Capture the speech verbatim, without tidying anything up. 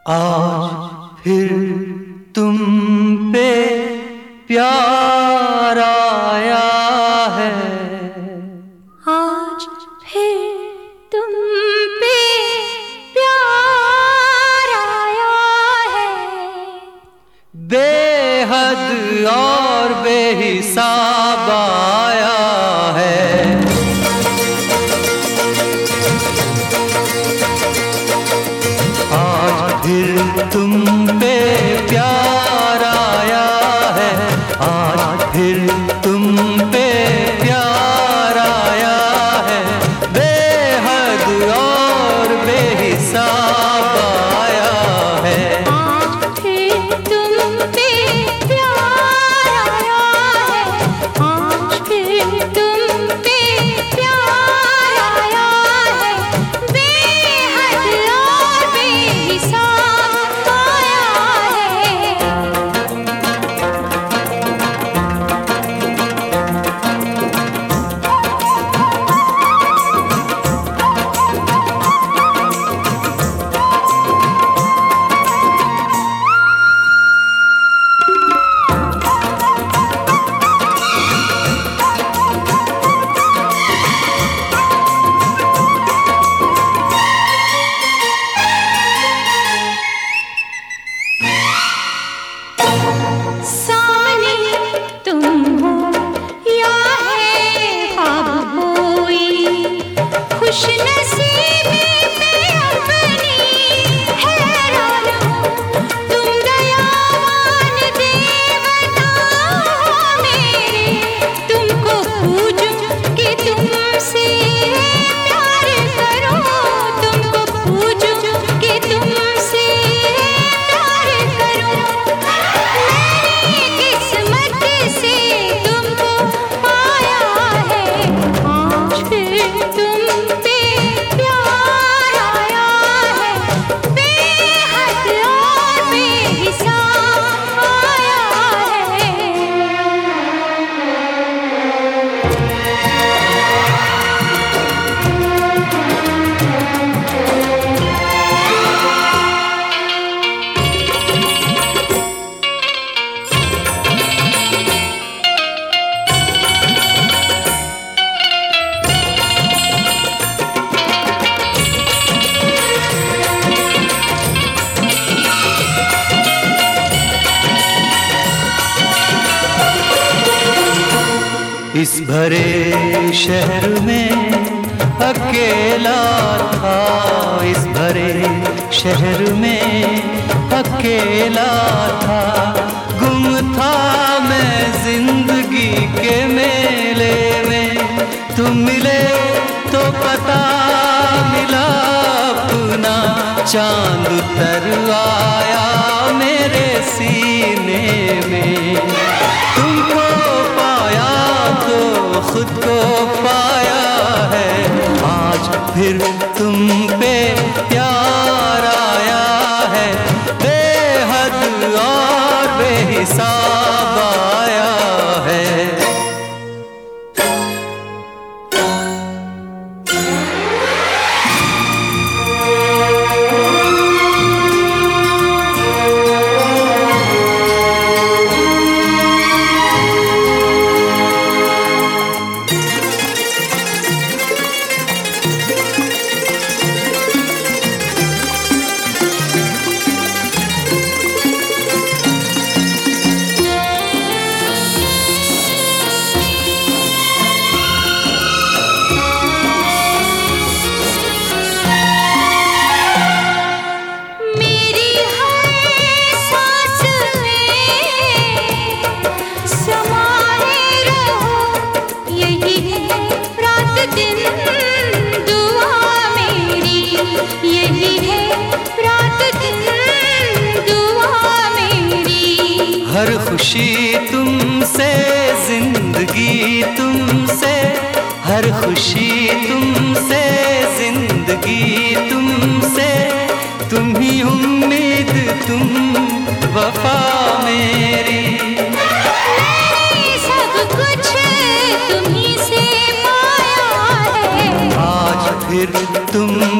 आज फिर तुम पे प्यार आया है, आज फिर तुम पे प्यार आया है, बेहद और बेहिसाब आया है। आज फिर तुम पे प्यार आया है, आज फिर तुम पे प्यार आया है, बेहद और बेहिसाब आया है। आज फिर तुम पे प्यार आया है, आज फिर तुम पे प्यार आया है, बेहद और बेहिसाब आया है। सामने तुम हो या है ख्वाब कोई, खुशनसीबी पे अपनी हैरान हूँ। तुम दयावान देवता मेरे, तुमको पूजूं कि तुमसे प्यार करूं, तुमको पूजूं कि तुमसे प्यार करूं। किस्मत से तुमको पाया है, आज फिर तुम पे प्यार आया है, बेहद और बेहिसाब आया है। इस भरे शहर में अकेला था, इस भरे शहर में अकेला था, गुम था मैं जिंदगी के मेले में। तुम मिले तो पता मिला अपना, चांद उतर आया मेरे सीने में। तुमको पाया तो खुद को पाया है, आज फिर तुम पे प्यार आया है, बेहद और बेहिसाब आया है। हर खुशी तुमसे, जिंदगी तुमसे, हर खुशी तुमसे, जिंदगी तुमसे, तुम ही उम्मीद, तुम वफा मेरी। सब कुछ तुम्हीं से पाया है, आज फिर तुम